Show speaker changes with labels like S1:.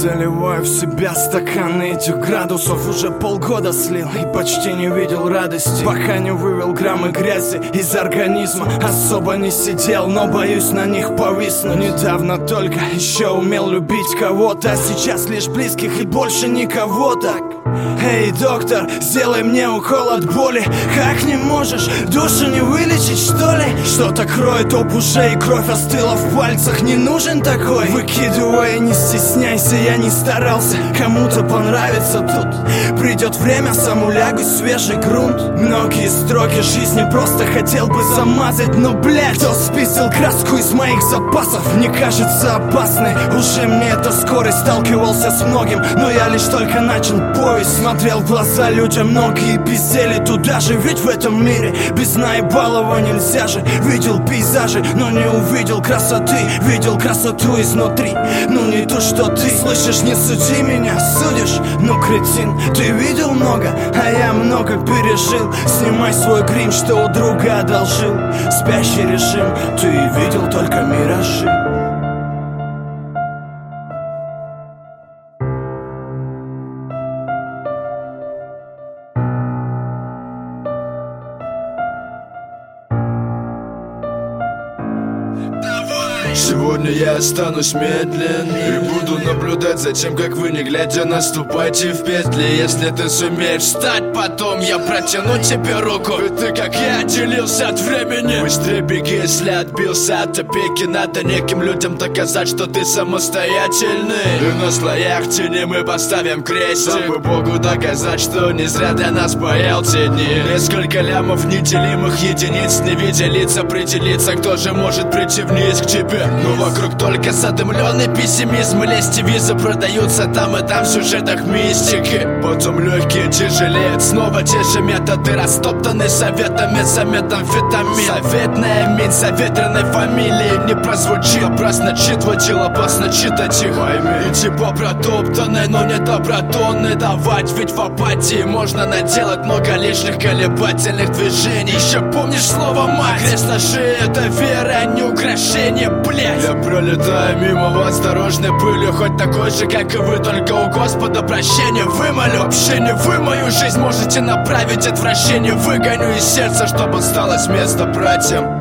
S1: Заливаю в себя стаканы этих градусов. Уже полгода слил и почти не видел радости, пока не вывел граммы грязи из организма. Особо не сидел, но боюсь на них повиснуть. Недавно только еще умел любить кого-то, а сейчас лишь близких и больше никого. Так, эй, доктор, сделай мне укол от боли. Как не можешь, душу не вылечить, что ли? Что-то кроет об уже и кровь остыла в пальцах. Не нужен такой, выкидывай, не стесняйся, я не старался. Кому-то понравится тут, придет время, сам улягу в свежий грунт. Многие строки жизни просто хотел бы замазать, но, блядь, кто списал краску из моих запасов? Не кажется опасной уже мне эта скорость. Сталкивался с многим, но я лишь только начал поиск. Смотрел в глаза людям, многие пиздели туда же. Ведь в этом мире без наебалова нельзя же. Видел пейзажи, но не увидел красоты. Видел красоту изнутри, ну не то, что ты. Слышишь, не суди меня, судишь, ну кретин. Ты видел много, а я много пережил. Снимай свой грим, что у друга одолжил. Спящий режим, ты видел только миражи.
S2: Сегодня я останусь медлен и буду наблюдать за тем, как вы, не глядя, наступаете в петли. Если ты сумеешь встать потом, я протяну тебе руку. Ведь ты, как я, отделился от времени. Быстрее беги, если отбился от опеки. Надо неким людям доказать, что ты самостоятельный. И на слоях тени мы поставим крестик, чтобы Богу доказать, что не зря для нас паял те дни. Несколько лямов неделимых единиц, не видя лиц, определиться, кто же может прийти вниз к тебе. Но вокруг только задымленный пессимизм и лестивизы продаются там и там в сюжетах мистики. Потом легкие тяжелеют, снова те же методы, растоптаны советами за метамфетамин. Советная мин заветренной фамилии не прозвучит. Опасно читать, опасно читать их. Пойми, типа протоптанной, но не добротонной давать. Ведь в апатии можно наделать много лишних колебательных движений. Еще помнишь слово «мать»? Крест на шее — это вера, а не украшение, блядь. Я пролетаю мимо вас дорожной пылью, хоть такой же, как и вы, только у Господа прощения вымолю. Вообще не вы мою жизнь можете направить, отвращение выгоню из сердца, чтобы осталось место братьям.